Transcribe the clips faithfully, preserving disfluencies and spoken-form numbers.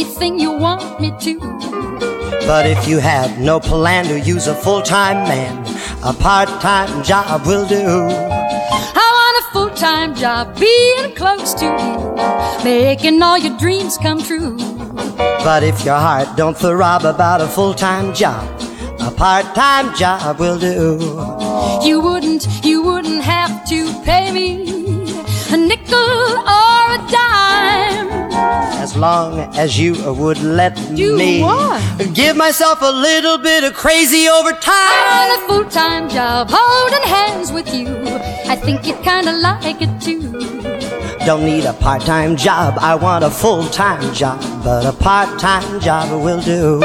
anything you want me to. But if you have no plan to use a full-time man, a part-time job will do. I want a full-time job, being close to you, making all your dreams come true. But if your heart don't throb about a full-time job, a part-time job will do. You wouldn't, you wouldn't have to pay me a nickel or a dime, as long as you would let Do me what? give myself a little bit of crazy overtime. I want a full-time job, holding hands with you. I think you'd kinda like it too. Don't need a part-time job, I want a full-time job, but a part-time job will do.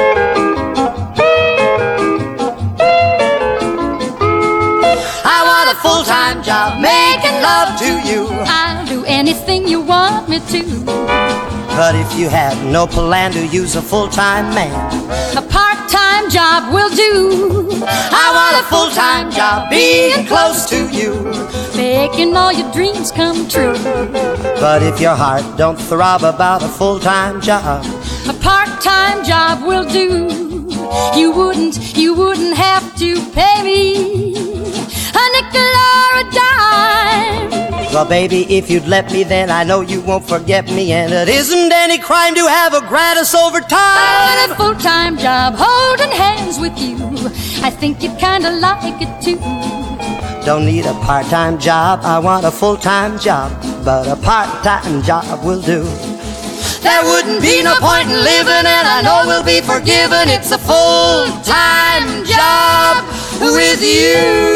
I want a full-time job, making love to you. I'll do anything you want me to. But if you have no plan to use a full-time man, A part-time job will do. I want a full-time job, being close to you. Making all your dreams come true. But if your heart don't throb about a full-time job, A part-time job will do. You wouldn't, you wouldn't have to pay me a nickel or a dime. well, baby, if you'd let me, then I know you won't forget me, and it isn't any crime to have a gratis I overtime. want a full-time job, holding hands with you. I think you'd kinda like it too. Don't need a part-time job, I want a full-time job, but a part-time job will do. There wouldn't be no point in living, and I know we'll be forgiven. It's a full-time job with you.